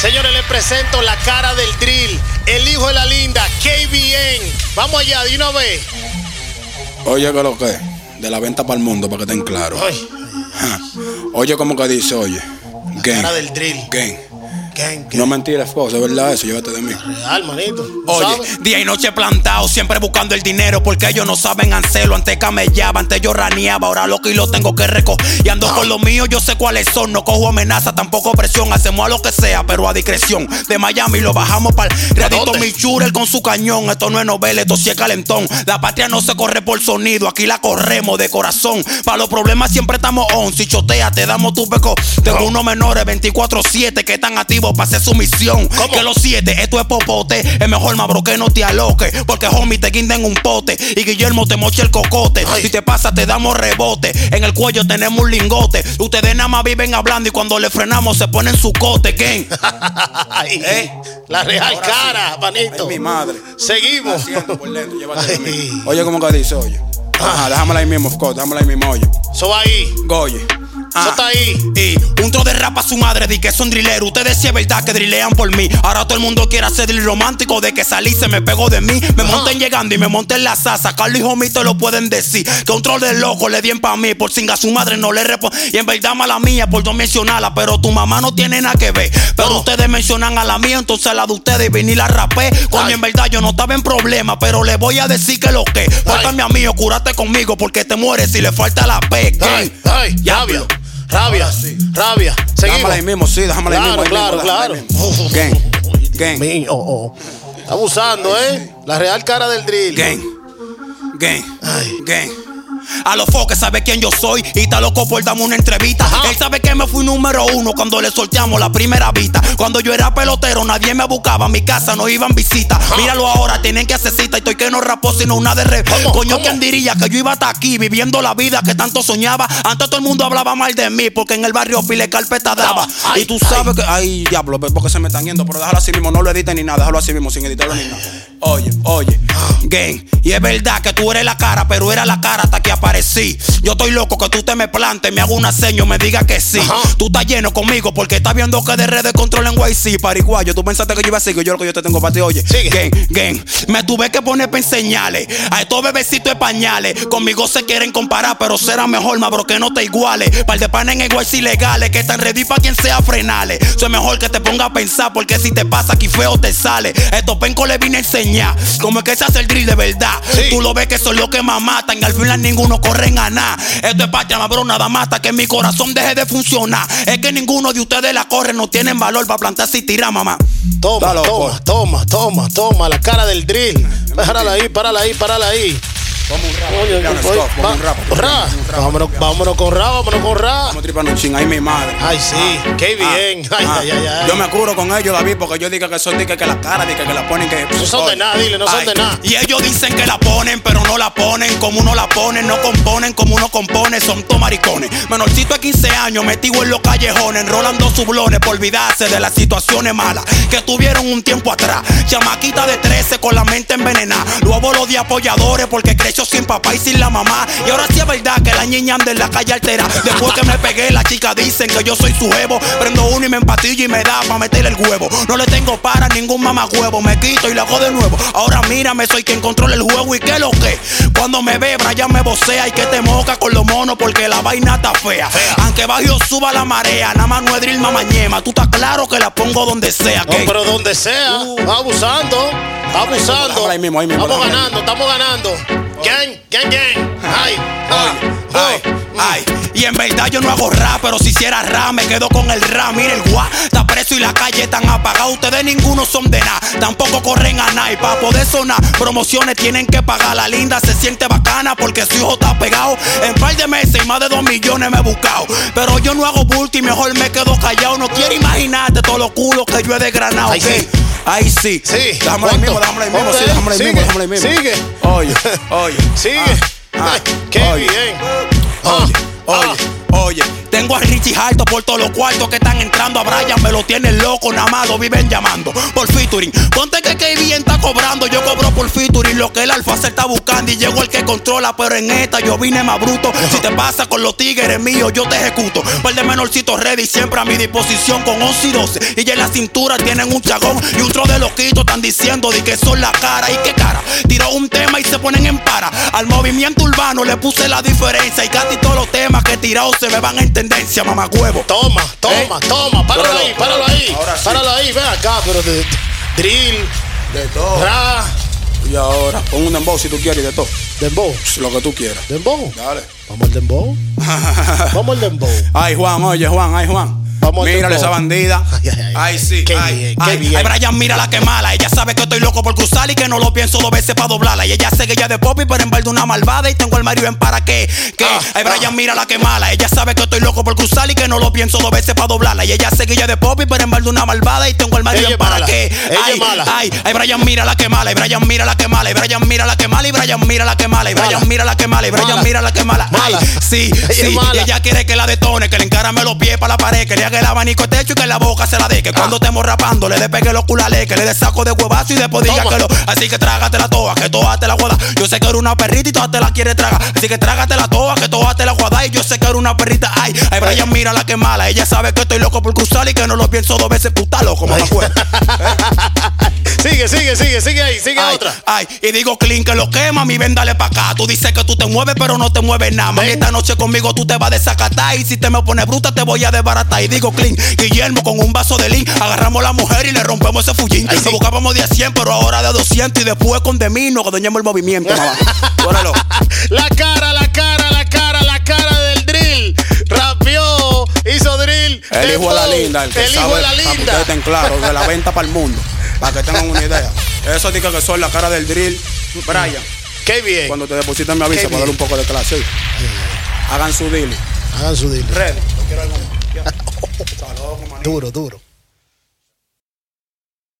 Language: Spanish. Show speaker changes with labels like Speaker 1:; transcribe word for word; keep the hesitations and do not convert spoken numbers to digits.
Speaker 1: Señores, les presento la cara del drill, el hijo de la linda, K B N. Vamos allá, de una vez.
Speaker 2: Oye, ¿qué lo que es? De la venta para el mundo, para que estén claros. Oye, ¿cómo que dice? Oye,
Speaker 1: la gang, cara del drill.
Speaker 2: Gang.
Speaker 1: Gang, gang.
Speaker 2: No mentira, esposa, es verdad eso, llévate de mí.
Speaker 1: Real, manito.
Speaker 3: Oye,
Speaker 1: ¿sabes?
Speaker 3: Día y noche plantado, siempre buscando el dinero, porque ellos no saben hacerlo. Antes camellaba, antes yo raneaba, ahora lo que lo tengo que recoger. Y ando con lo mío, yo sé cuáles son. No cojo amenaza, tampoco presión. Hacemos a lo que sea, pero a discreción. De Miami lo bajamos para el Redito Michurel con su cañón. Esto no es novela, esto sí es calentón. La patria no se corre por sonido, aquí la corremos de corazón. Para los problemas siempre estamos on. Si chotea, te damos tu peco. Tengo unos menores veinticuatro siete que están activos para hacer su misión. ¿Cómo? Que los siete, esto es popote. Es mejor, mabro, que no te aloques, porque homie te guinda un pote y Guillermo te mocha el cocote. Ay. Si te pasa te damos rebote. En el cuello tenemos un lingote. Ustedes nada más viven hablando y cuando le frenamos se ponen su cote. ¿Qué?
Speaker 1: ¿Eh? La real ahora cara, sí, manito.
Speaker 2: Ay, mi madre.
Speaker 1: Seguimos.
Speaker 2: Por dentro, llévate de mí. Oye, ¿cómo que dice? Oye. Ajá, déjamela ahí mismo, of course, déjamela ahí mismo, oye.
Speaker 1: Eso va ahí.
Speaker 2: Goye.
Speaker 1: Eso está ahí.
Speaker 3: Y un tro de rap a su madre, di que son drilleros. Ustedes sí es verdad que drillean por mí. Ahora todo el mundo quiere hacer drill romántico. De que salí se me pegó de mí. Me monten llegando y me monté en la sasa. Carlos y Homie te lo pueden decir. Que un troll de loco le dien pa' mí. Por singa su madre no le responde. Y en verdad mala mía por no mencionarla. Pero tu mamá no tiene nada que ver. Pero no. Ustedes mencionan a la mía, entonces la de ustedes vení la rapé. Coño, en verdad yo no estaba en problema. Pero le voy a decir que lo que. Pórtame a mí o curate conmigo. Porque te mueres si le falta la P.
Speaker 1: Ay, ay, rabia. Rabia, sí. Rabia. Seguimos.
Speaker 2: Déjamela ahí mismo, sí, déjamela
Speaker 1: claro,
Speaker 2: ahí mismo.
Speaker 1: Claro, claro, claro.
Speaker 2: Gang, gang.
Speaker 1: Mío, oh, oh. Está abusando, ¿eh? La real cara del drill.
Speaker 3: Gang, gang, ay. Gang. A los foques sabe quién yo soy y está loco por darme una entrevista. Ajá. Él sabe que me fui número uno cuando le solteamos la primera vista. Cuando yo era pelotero nadie me buscaba, a mi casa no iban visita. Ajá. Míralo ahora, tienen que hacer cita y estoy que no rapó sino una de re. ¿Cómo? Coño, ¿quién diría que yo iba hasta aquí viviendo la vida que tanto soñaba? Antes todo el mundo hablaba mal de mí porque en el barrio pile carpeta daba.
Speaker 2: Ay, y tú sabes ay. que, ay diablo, porque se me están yendo, pero déjalo así mismo, no lo editen ni nada, déjalo así mismo sin editarlo ni nada. Oye, oye, gang, y es verdad que tú eres la cara, pero era la cara hasta que aparecí. Yo estoy loco que tú te me plantes, me hago una seña, me diga que sí. Ajá. Tú estás lleno conmigo porque estás viendo que de redes controlan Y C, pariguayo. Tú pensaste que yo iba a seguir, yo lo que yo te tengo para ti, oye.
Speaker 1: Sigue.
Speaker 3: Gang, gang, me tuve que poner para enseñarle a estos bebecitos de pañales. Conmigo se quieren comparar, pero será mejor, mabro, que no te iguales. Par de panes en Y C legales que están ready para quien sea frenales. Eso es mejor que te ponga a pensar, porque si te pasa aquí feo te sale. Estos pencos le vine a enseñar cómo es que se hace el drill de verdad. Sí. Tú lo ves que son los que más matan y al final ninguno corren a nada. Esto es patria, mabro, nada más hasta que mi corazón deje de funcionar. Es que ninguno de ustedes la corre, no tienen valor para plantarse y tirar, mamá.
Speaker 1: Toma, toma, toma, toma, toma, la cara del drill. Párala ahí, párala ahí, párala ahí.
Speaker 2: Vamos un rap. Oye, vamos un rap.
Speaker 1: Ra. Vámonos, vámonos con rap, vámonos con rap.
Speaker 2: Vamos tripando un ching, ahí mi madre.
Speaker 1: Ay, sí, ah, qué bien. Ah, ay, ah, ay, ay, ay.
Speaker 2: Yo me curo con ellos, David, porque yo digo que son dique que la cara, dique que la ponen que.
Speaker 1: No son de nada, dile, no son
Speaker 3: ay,
Speaker 1: de nada.
Speaker 3: Y ellos dicen que la ponen, pero no la ponen. Como uno la pone, no componen como uno compone. Son todos maricones. Menorcito de quince años, metido en los callejones, enrolando sublones por olvidarse de las situaciones malas que tuvieron un tiempo atrás. Chamaquita de trece con la mente envenenada. Luego los de apoyadores porque creció sin papá y sin la mamá. Y ahora sí es verdad que la niña anda en la calle altera. Después que me pegué, las chicas dicen que yo soy su jevo. Prendo uno y me empatillo y me da pa' meterle el huevo. No le tengo para ningún mamagüevo. Me quito y lo hago de nuevo. Ahora mírame, soy quien controla el juego. ¿Y qué lo que? Cuando me ve, Brian me vocea y que te moca con los monos porque la vaina está fea. fea. Aunque bajo suba la marea, nada más no es drill mamañema. Tú estás claro que la pongo donde sea.
Speaker 1: No, ¿qué? Pero donde sea. Uh, va abusando. Va abusando.
Speaker 2: Ahí mismo, ahí mismo,
Speaker 1: estamos ganando, estamos ganando. Gang, gang, gang. Ay,
Speaker 3: ay, ay, ay. Y en verdad yo no hago rap, pero si hiciera rap me quedo con el rap. Mira el guá, está preso y la calle están apagados. Ustedes ninguno son de nada, tampoco corren a nada. Y para poder sonar, promociones tienen que pagar. La linda se siente bacana porque su hijo está pegado. En par de meses y más de dos millones me he buscado. Pero yo no hago bulto y mejor me quedo callado. No quiero imaginarte todos los culos que yo he desgranado.
Speaker 1: Ay,
Speaker 3: ¿okay?
Speaker 1: Sí.
Speaker 3: Ahí sí.
Speaker 1: Sí.
Speaker 2: Déjame ahí mismo, déjame ahí mismo, sí, déjame ahí mismo, déjame ahí mismo.
Speaker 1: Sigue.
Speaker 2: Oye, oye.
Speaker 1: Sigue.
Speaker 2: Ah,
Speaker 1: Ay, qué
Speaker 2: oye.
Speaker 1: bien.
Speaker 2: Oye,
Speaker 1: Ah,
Speaker 2: oye,
Speaker 1: ah.
Speaker 3: Oye, tengo a Richie Harto por todos los cuartos que están entrando. A Brian me lo tienen loco, nada más lo viven llamando por featuring. Ponte que K B está cobrando, yo cobro por featuring. Lo que el Alfa se está buscando y llegó el que controla, pero en esta yo vine más bruto. Si te pasa con los tigres míos, yo te ejecuto. Par de menorcitos ready siempre a mi disposición con once y doce. Y ya en la cintura tienen un chagón y otro de loquitos están diciendo de que son la cara. ¿Y qué cara? Tiró un tema y se ponen en para. Al movimiento urbano le puse la diferencia y casi todos los temas que he tirado se me van en tendencia, mamagüevo.
Speaker 1: Toma, toma, ¿Eh? toma, páralo
Speaker 2: Pero,
Speaker 1: ahí, páralo ahí,
Speaker 2: ahora sí.
Speaker 1: páralo ahí, ven acá, pero de, de drill,
Speaker 2: De todo.
Speaker 1: ra,
Speaker 2: Y ahora, pon un dembow si tú quieres y de todo.
Speaker 1: dembow,
Speaker 2: Lo que tú quieras.
Speaker 1: dembow,
Speaker 2: Dale.
Speaker 1: vamos al dembow, vamos al dembow.
Speaker 2: Ay, Juan, oye, Juan, ay, Juan.
Speaker 1: Vamos al
Speaker 2: Mírale
Speaker 1: dembow.
Speaker 2: esa bandida.
Speaker 1: Ay, ay, ay.
Speaker 2: Ay, sí.
Speaker 1: Qué
Speaker 2: ay,
Speaker 1: bien,
Speaker 3: Ay,
Speaker 1: qué bien.
Speaker 3: ay, Brian, mira la que mala. Ella sabe que estoy loco por cruzar y que no lo pienso dos veces para doblarla. Y ella sé que ella es de Poppy, pero en verdad una malvada. Y tengo el Mario en para qué. ¿Qué?
Speaker 1: Ah,
Speaker 3: ay, Brian,
Speaker 1: ah.
Speaker 3: mira la que mala. Ella sabe que estoy loco por cruzar y que no lo pienso dos veces para doblarla. Y ella sé que ella es de Poppy, pero en verdad una malvada. Y tengo el Mario
Speaker 1: Ella
Speaker 3: en
Speaker 1: es
Speaker 3: para
Speaker 1: mala.
Speaker 3: qué.
Speaker 1: Ella
Speaker 3: Ay,
Speaker 1: es mala.
Speaker 3: ay, ay, Brian, mira la que mala. Y Brian, mira la que mala. Y Brian, mira la que mala. Y Brian, mira la que mala. Y
Speaker 1: Mala.
Speaker 3: Brian, mira la que mala. Y Brian,
Speaker 1: Mala.
Speaker 3: mira la que mala. Ay,
Speaker 1: Mala.
Speaker 3: sí,
Speaker 1: Ella es
Speaker 3: sí.
Speaker 1: mala.
Speaker 3: Y ella quiere que la detone, que le encarame los pies para la pared, que le haga el abanico al techo y que la boca se la dé. Que cuando estemos rapando le despegue los culales, que le dé saco de huevazo y después diga
Speaker 1: Toma.
Speaker 3: que lo. Así que trágatela toda, que toda te la guada. Yo sé que eres una perrita y toda te la quiere tragar. Así que trágatela toda, que toda te la guada. Y yo sé que eres una perrita. Ay, ay, Brian, mira la que mala. Ella sabe que estoy loco por cruzar y que no lo pienso dos veces. Puta loco, me acuerdo.
Speaker 1: Sigue, sigue, sigue, sigue ahí, sigue
Speaker 3: Ay,
Speaker 1: otra.
Speaker 3: ay, y digo clean que lo quema, mi ven dale pa' acá. Tú dices que tú te mueves, pero no te mueves nada. Man,
Speaker 1: Ven.
Speaker 3: esta noche conmigo tú te vas a desacatar. Y si te me pones bruta, te voy a desbaratar. Y digo clean, Guillermo con un vaso de lean. Agarramos a la mujer y le rompemos ese fullín.
Speaker 1: Ay, sí.
Speaker 3: Lo buscábamos de a cien, pero ahora de doscientos. Y después con de mí, no que dañemos el movimiento. mamá. Óralo.
Speaker 1: La cara, la cara, la cara, la cara del drill. Rapió, hizo drill.
Speaker 2: El hijo de la linda, el que
Speaker 1: el
Speaker 2: sabe,
Speaker 1: hijo de la
Speaker 2: para que
Speaker 1: linda.
Speaker 2: ustedes estén claros, de la venta para el mundo, para que tengan una idea. Eso dice que soy la cara del drill. Brian,
Speaker 1: Qué bien.
Speaker 2: cuando te depositen me avisa
Speaker 1: Qué
Speaker 2: para darle un poco de clase. Hagan su deal.
Speaker 1: Hagan su deal.
Speaker 2: Ready.
Speaker 1: Duro, duro.